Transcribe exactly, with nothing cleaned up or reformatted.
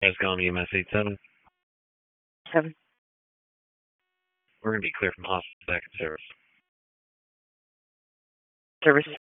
Guys calling E M S eight seven. Seven. We're going to be clear from hospital back in service. Service.